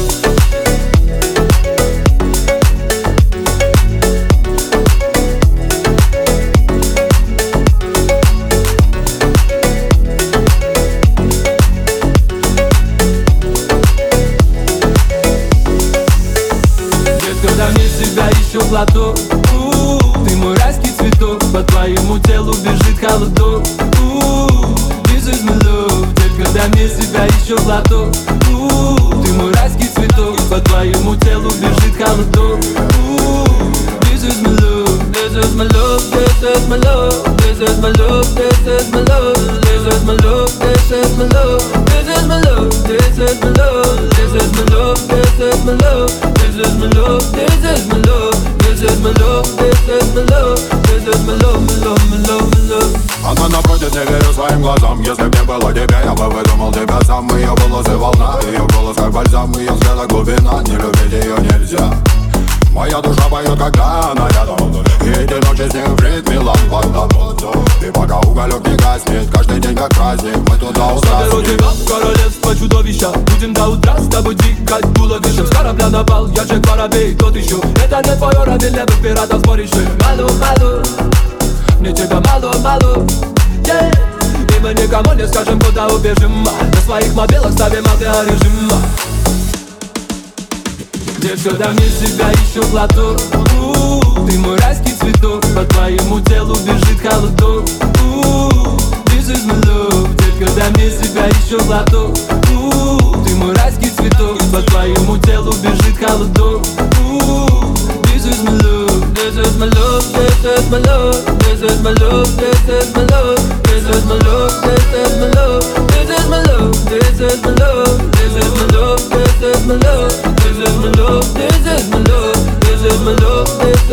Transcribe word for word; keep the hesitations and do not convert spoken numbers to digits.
Когда мне себя еще платок, ты мой райский цветок, по твоему телу бежит холодок. This is my love. Когда мне себя еще платок, ты мой райский цветок, по твоему телу бежит холодок. This is my love. This is my love. This is my love. This is my love. This is my love. This is my love. This is my love. This is my love. This is my love. This is my love. This is my love. This is my love. This is my love. This is my love. This is my love. This is my love. My love. My love. My love. Она напротив, не верю своим глазам. Если б не было тебя, я бы выдумал тебя сам. Ее волосы волна, ее голос как бальзам. Ее взгляд глубина, не любить ее нельзя. Моя душа поет, когда она рядом. И эти ночи с ней в ритме лампада. И пока уголек не гаснет, каждый день как праздник, мы туда заберу тебя в королевство чудовища. Будем до утра с тобой дикать дуло дышим. С корабля на бал, я Джек Воробей, тот еще. Это не твой уровень, небо пиратов споришь. Малу, малу, мне тебя мало-мало, yeah. И мы никому не скажем, куда убежим. На своих мобилах ставим аудиорежим. Детка, дай мне себя еще платок. Ты мой райский цветок, по твоему телу бежит холодок. This is my love. Детка, дай мне себя еще платок. Ты мой райский цветок, по твоему телу бежит холодок. This is my love. This is my love. This is my love. This is my love. This is my love. This is my love. This is my love. This is my love. This is my love. This is my love. This is my love. This is my love. This is my love. This is my love.